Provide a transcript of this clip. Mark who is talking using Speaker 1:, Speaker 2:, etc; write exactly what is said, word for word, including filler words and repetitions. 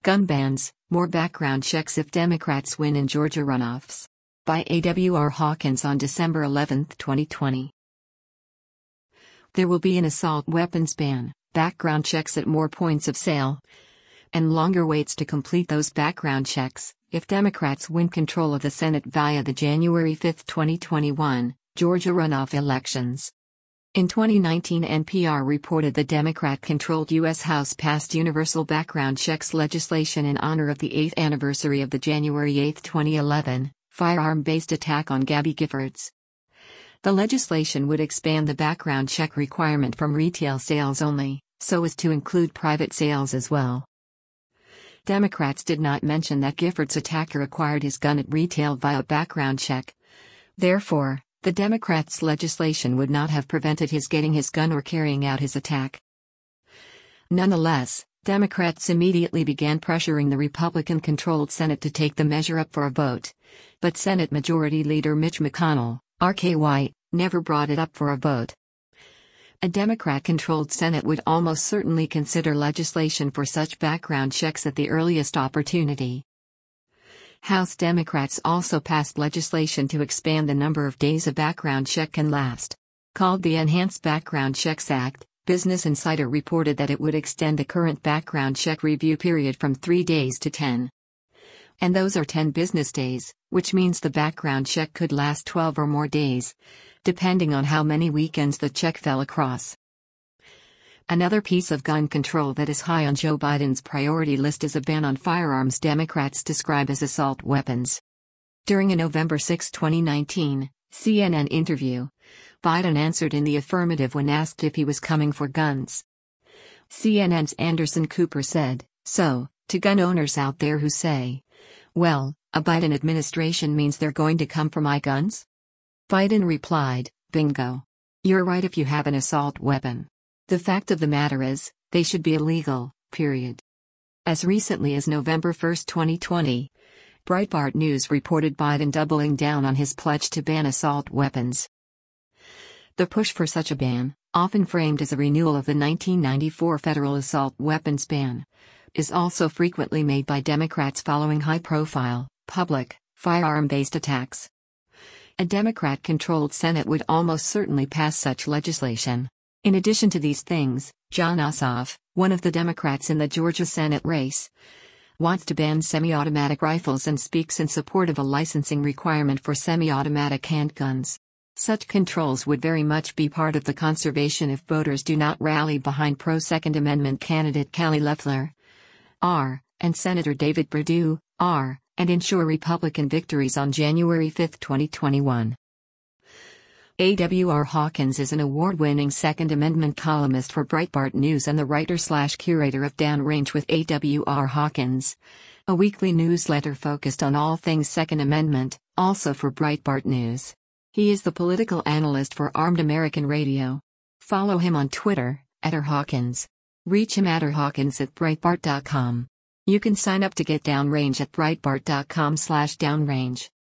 Speaker 1: Gun bans, more background checks if Democrats win in Georgia runoffs. By A W R Hawkins on December eleventh, twenty twenty. There will be an assault weapons ban, background checks at more points of sale, and longer waits to complete those background checks if Democrats win control of the Senate via the January fifth, twenty twenty-one, Georgia runoff elections. In twenty nineteen, N P R reported the Democrat-controlled U S House passed universal background checks legislation in honor of the eighth anniversary of the January eighth, twenty eleven, firearm-based attack on Gabby Giffords. The legislation would expand the background check requirement from retail sales only, so as to include private sales as well. Democrats did not mention that Giffords' attacker acquired his gun at retail via background check. Therefore, the Democrats' legislation would not have prevented his getting his gun or carrying out his attack. Nonetheless, Democrats immediately began pressuring the Republican-controlled Senate to take the measure up for a vote. But Senate Majority Leader Mitch McConnell, R K Y, never brought it up for a vote. A Democrat-controlled Senate would almost certainly consider legislation for such background checks at the earliest opportunity. House Democrats also passed legislation to expand the number of days a background check can last. Called the Enhanced Background Checks Act, Business Insider reported that it would extend the current background check review period from three days to ten. And those are ten business days, which means the background check could last twelve or more days, depending on how many weekends the check fell across. Another piece of gun control that is high on Joe Biden's priority list is a ban on firearms Democrats describe as assault weapons. During a November sixth, twenty nineteen, C N N interview, Biden answered in the affirmative when asked if he was coming for guns. C N N's Anderson Cooper said, "So, to gun owners out there who say, well, a Biden administration means they're going to come for my guns?" Biden replied, "Bingo. You're right if you have an assault weapon. The fact of the matter is, they should be illegal, period." As recently as November first, twenty twenty, Breitbart News reported Biden doubling down on his pledge to ban assault weapons. The push for such a ban, often framed as a renewal of the nineteen ninety-four federal assault weapons ban, is also frequently made by Democrats following high-profile, public, firearm-based attacks. A Democrat-controlled Senate would almost certainly pass such legislation. In addition to these things, Jon Ossoff, one of the Democrats in the Georgia Senate race, wants to ban semi-automatic rifles and speaks in support of a licensing requirement for semi-automatic handguns. Such controls would very much be part of the conservation if voters do not rally behind pro-Second Amendment candidate Kelly Loeffler, R, and Senator David Perdue, R, and ensure Republican victories on January fifth, twenty twenty-one. A W R Hawkins is an award-winning Second Amendment columnist for Breitbart News and the writer-slash-curator of Downrange with A W R Hawkins, a weekly newsletter focused on all things Second Amendment, also for Breitbart News. He is the political analyst for Armed American Radio. Follow him on Twitter, at R Hawkins. Reach him at r hawkins at breitbart dot com. You can sign up to get Downrange at breitbart dot com slash downrange.